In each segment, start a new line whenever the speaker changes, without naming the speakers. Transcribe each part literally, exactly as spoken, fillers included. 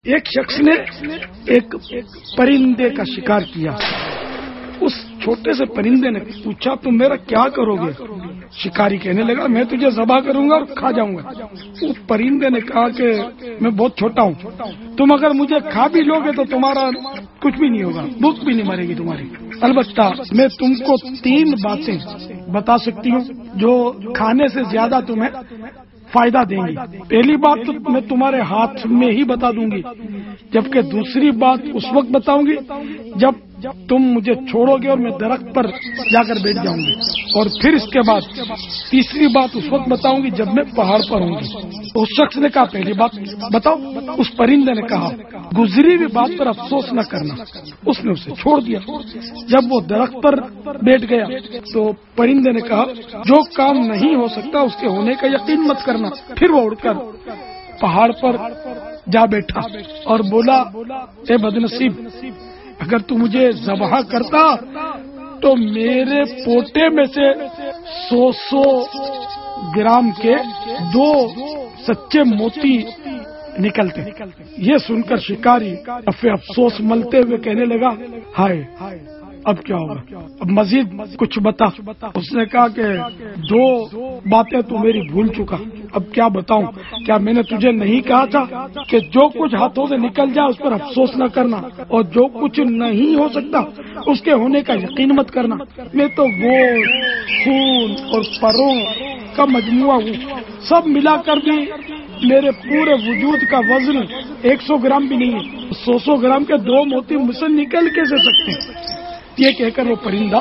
ایک شخص نے ایک پرندے کا شکار کیا. اس چھوٹے سے پرندے نے پوچھا تم میرا کیا کرو گے؟ شکاری کہنے لگا میں تجھے ذبح کروں گا اور کھا جاؤں گا. اس پرندے نے کہا کہ میں بہت چھوٹا ہوں، تم اگر مجھے کھا بھی لو گے تو تمہارا کچھ بھی نہیں ہوگا، بھوک بھی نہیں مرے گی تمہاری. البتہ میں تم کو تین باتیں بتا سکتی ہوں جو کھانے سے زیادہ تمہیں فائدہ دیں گی. پہلی بات تو میں تمہارے ہاتھ میں ہی بتا دوں گی، جبکہ دوسری بات اس وقت بتاؤں گی جب تم مجھے چھوڑو گے اور میں درخت پر جا کر بیٹھ جاؤں گی، اور پھر اس کے بعد تیسری بات اس وقت بتاؤں گی جب میں پہاڑ پر ہوں گی. اس شخص نے کہا پہلی بات بتاؤ. اس پرندے نے کہا گزری ہوئی بات پر افسوس نہ کرنا. اس نے اسے چھوڑ دیا. جب وہ درخت پر بیٹھ گیا تو پرندے نے کہا جو کام نہیں ہو سکتا اس کے ہونے کا یقین مت کرنا. پھر وہ اڑ کر پہاڑ پر جا بیٹھا اور بولا اے بدنصیب، اگر تو مجھے ذبح کرتا تو میرے پوٹے میں سے سو سو گرام کے دو سچے موتی نکلتے. یہ سن کر شکاری افسوس ملتے ہوئے کہنے لگا ہائے اب کیا ہوگا، اب مزید کچھ بتا. اس نے کہا کہ دو باتیں تو میری بھول چکا، اب کیا بتاؤں؟ کیا میں نے تجھے نہیں کہا تھا کہ جو کچھ ہاتھوں سے نکل جائے اس پر افسوس نہ کرنا، اور جو کچھ نہیں ہو سکتا اس کے ہونے کا یقین مت کرنا؟ میں تو گوشت، خون اور پروں کا مجموعہ ہوں، سب ملا کر بھی میرے پورے وجود کا وزن ایک سو گرام بھی نہیں ہے. سو سو گرام کے دو موتی مجھ سے نکل کیسے سکتے ہیں؟ یہ کہہ کر وہ پرندہ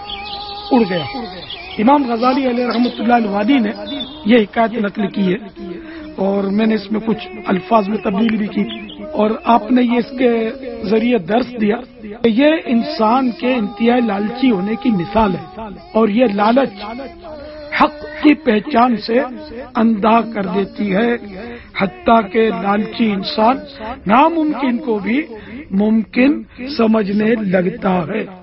اڑ گیا. امام غزالی علیہ رحمۃ اللہ الوادی نے یہ حکایت نقل کی ہے، اور میں نے اس میں کچھ الفاظ میں تبدیلی بھی کی، اور آپ نے یہ اس کے ذریعے درس دیا کہ یہ انسان کے انتہائی لالچی ہونے کی مثال ہے، اور یہ لالچ حق کی پہچان سے اندھا کر دیتی ہے، حتیٰ کہ لالچی انسان ناممکن کو بھی ممکن سمجھنے لگتا ہے.